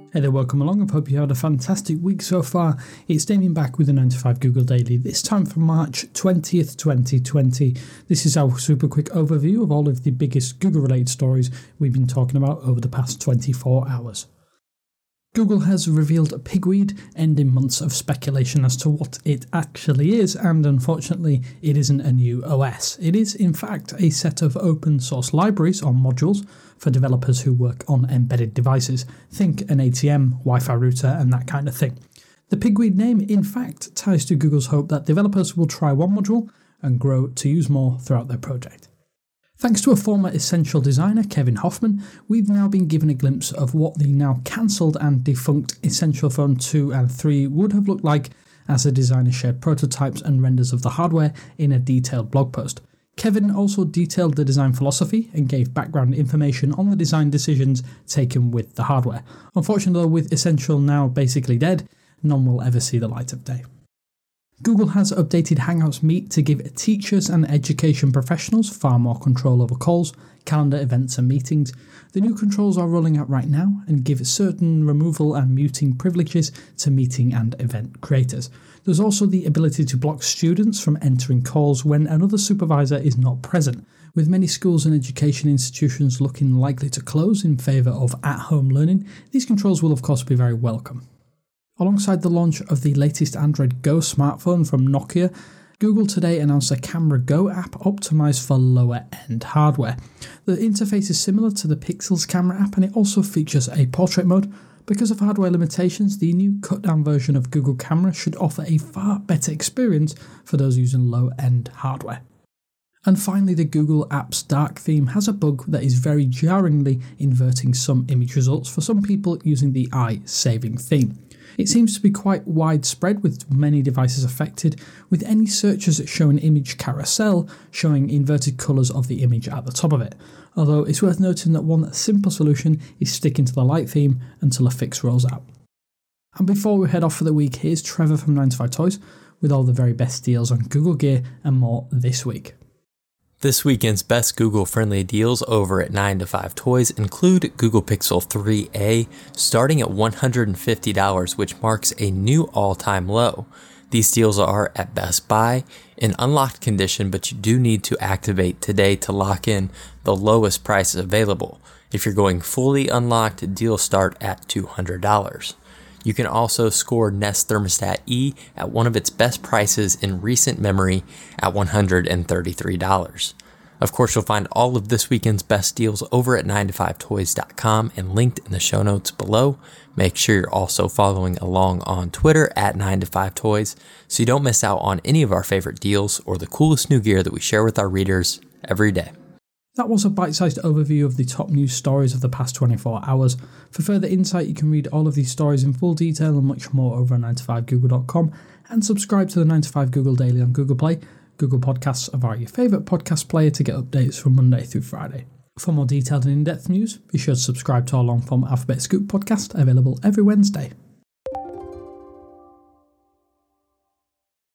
Hey there, welcome along. I hope you had a fantastic week so far. It's Damien back with the 9 to 5 Google Daily, this time for March 20th, 2020. This is our super quick overview of all of the biggest Google-related stories we've been talking about over the past 24 hours. Google has revealed Pigweed, ending months of speculation as to what it actually is, and unfortunately, it isn't a new OS. It is, in fact, a set of open source libraries or modules for developers who work on embedded devices. Think an ATM, Wi-Fi router, and that kind of thing. The Pigweed name, in fact, ties to Google's hope that developers will try one module and grow to use more throughout their project. Thanks to a former Essential designer, Kevin Hoffman, we've now been given a glimpse of what the now cancelled and defunct Essential Phone 2 and 3 would have looked like as the designer shared prototypes and renders of the hardware in a detailed blog post. Kevin also detailed the design philosophy and gave background information on the design decisions taken with the hardware. Unfortunately, with Essential now basically dead, none will ever see the light of day. Google has updated Hangouts Meet to give teachers and education professionals far more control over calls, calendar events and meetings. The new controls are rolling out right now and give certain removal and muting privileges to meeting and event creators. There's also the ability to block students from entering calls when another supervisor is not present. With many schools and education institutions looking likely to close in favour of at-home learning, these controls will of course be very welcome. Alongside the launch of the latest Android Go smartphone from Nokia, Google today announced a Camera Go app optimized for lower-end hardware. The interface is similar to the Pixel's camera app and it also features a portrait mode. Because of hardware limitations, the new cut-down version of Google Camera should offer a far better experience for those using low-end hardware. And finally, the Google Apps Dark theme has a bug that is very jarringly inverting some image results for some people using the eye-saving theme. It seems to be quite widespread with many devices affected, with any searches showing image carousel showing inverted colours of the image at the top of it. Although it's worth noting that one simple solution is sticking to the light theme until a fix rolls out. And before we head off for the week, here's Trevor from 9 to 5 Toys with all the very best deals on Google Gear and more this week. This weekend's best Google-friendly deals over at 9 to 5 Toys include Google Pixel 3a, starting at $150, which marks a new all-time low. These deals are at Best Buy in unlocked condition, but you do need to activate today to lock in the lowest prices available. If you're going fully unlocked, deals start at $200. You can also score Nest Thermostat E at one of its best prices in recent memory at $133. Of course, you'll find all of this weekend's best deals over at 9to5toys.com and linked in the show notes below. Make sure you're also following along on Twitter at 9to5toys so you don't miss out on any of our favorite deals or the coolest new gear that we share with our readers every day. That was a bite-sized overview of the top news stories of the past 24 hours. For further insight, you can read all of these stories in full detail and much more over at 9to5google.com and subscribe to the 9 to 5 Google Daily on Google Play, Google Podcasts, or via your favourite podcast player to get updates from Monday through Friday. For more detailed and in-depth news, be sure to subscribe to our long-form Alphabet Scoop podcast, available every Wednesday.